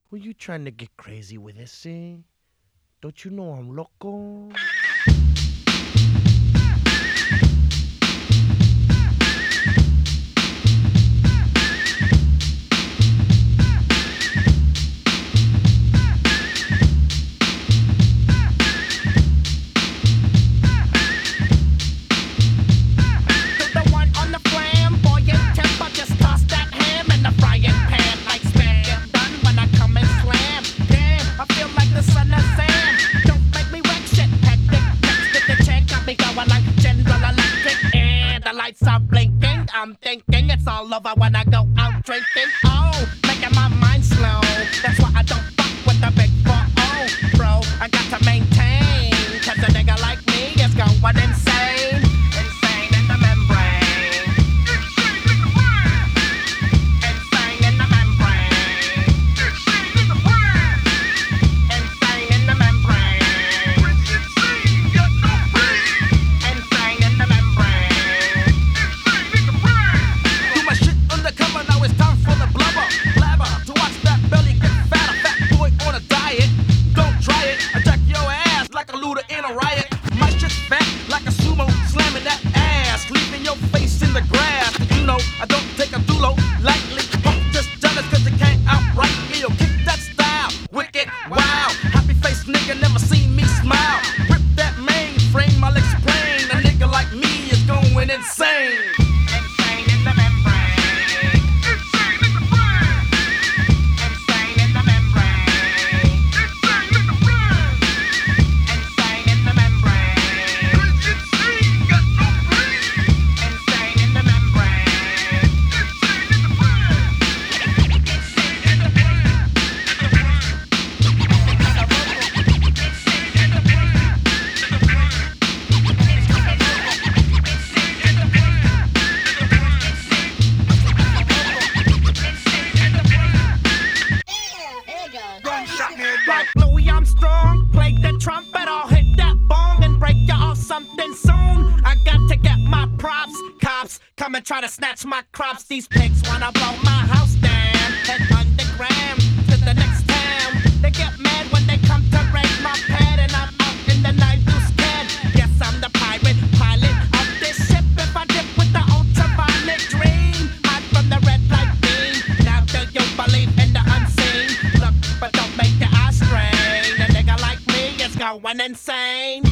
Who you trying to get crazy with this, eh? Don't you know I'm loco? Stop blinking, I'm thinking it's all over when I go out drinking. Oh, making my mind slow. That's why I don't fuck with the big 4-0, bro. I got to maintain, cause a nigga like me is going insane. Insane in the membrane. Insane in the membrane. Insane in the brain. Insane in the membrane. Insane in the membrane. I don't take a dulo lightly. Just jealous cause you can't outright me. Yo, kick that style, wicked, wow. Happy face nigga never seen me smile. Rip that mainframe, I'll explain. A nigga like me is going insane. Insane in the membrane. Insane in the brain. Insane in the membrane. Insane in the brain. Insane in the membrane. Insane, got no brain. Insane in the membrane. Like Louis Armstrong, play the trumpet, I'll hit that bong and break you off something soon. I got to get my props, cops come and try to snatch my crops. These pigs wanna blow my house down, head underground to the next town. They get mad when they come to raid my pad and I'm out in the night too scared. Yes, I'm the pirate pilot of this ship. If I dip with the ultraviolet dream, hide from the red light beam. Now do you believe in the unseen? Look, but don't make your eyes strain. A nigga like me is going insane.